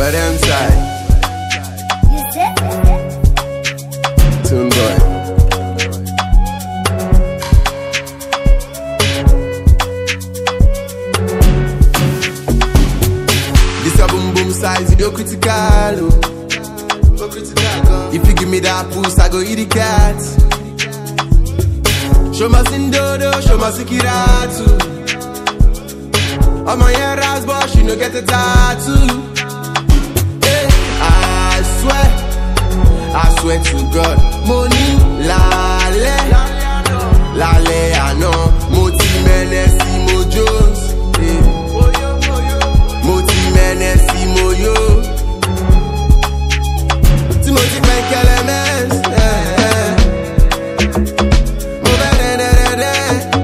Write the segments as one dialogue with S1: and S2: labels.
S1: Where them side? Tune boy. This a boom boom size, you critical. If you give me that puss, I go eat the cat. Show my sindodo, show my sikiratu. On my hair ras, but she no get a tattoo. Hey, I swear to God, money lale, lale I know. Moti menesi mo Jones, moti menesi mo yo. Timothy bank elements, mo benedede.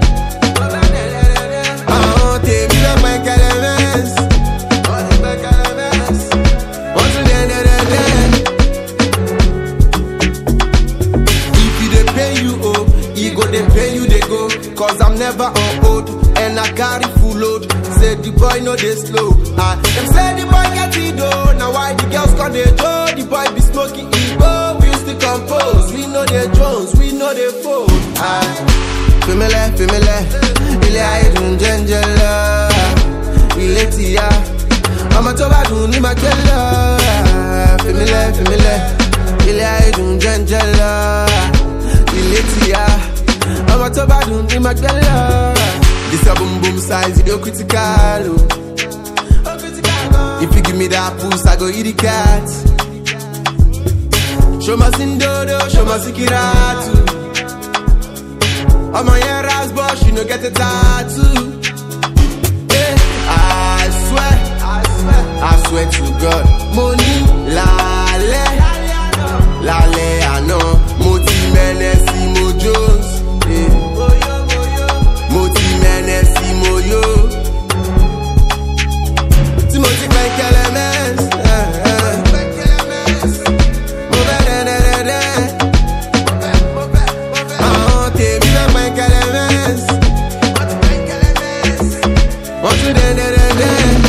S1: They pay you, they go, cause I'm never on hold, and I carry full load. Say the boy no they slow, them say the boy get it though. Now why the girls call they Joe? The boy be smoking ego, we used to compose. We know they Jones, we know they fold. Femele, ile aidun jenjela, ile tia, I'ma toba duni makela. Femele, ile aidun jenjela, ile tia. I'm a tobadun in my gala. This a boom boom size, you critical. If you give me that puss, I go eat the cat. Show my sindodo, show my sikiratu. On my hair ras, but she no get a tattoo. Hey, I swear to God, money lale, lale I know. Moti menesi mo Jones. Moti menesi mo yo. Timothy bank elements, mo benedede. Tebi bank elements, mo tu denedede.